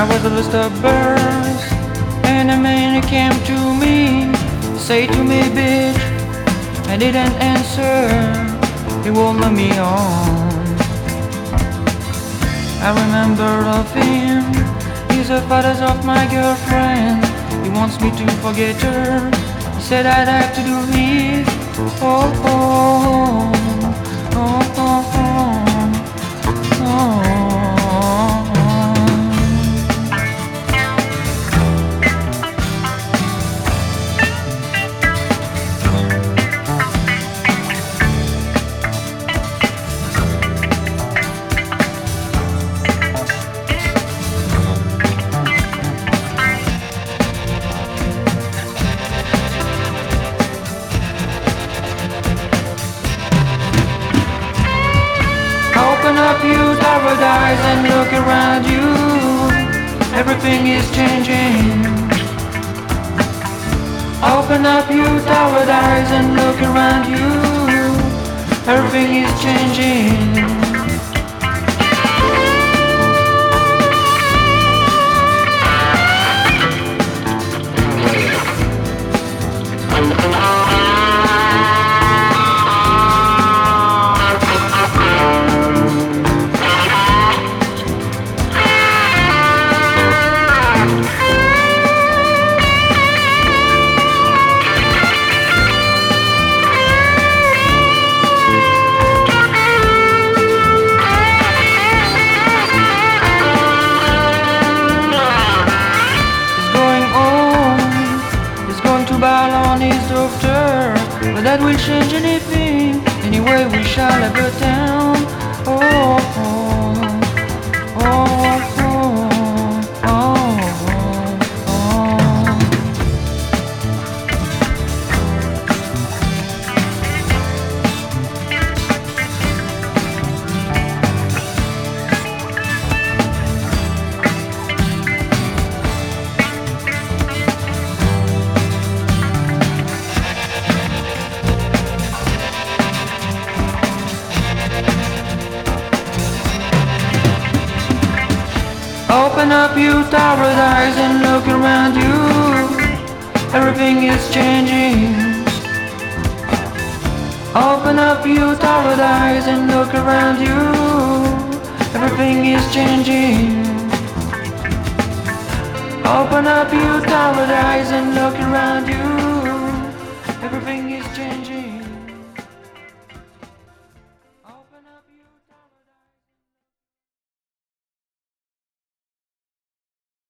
I was the list of birds, and a man came to me, say to me, bitch. I didn't answer, he won't let me on. I remember of him, he's the father of my girlfriend. He wants me to forget her, he said I'd have to do it. Oh, oh, oh, oh, oh, oh, oh. Open up your paradise and look around you. Everything is changing. Open up your paradise and look around you. Everything is changing. To ball on his doctor, but that will change anything. Anyway, we shall have a town. Oh, oh, oh, oh, oh, oh. Open up your paradise and look around you. Everything is changing. Open up your paradise and look around you. Everything is changing. Open up your paradise and look around you. Everything is changing.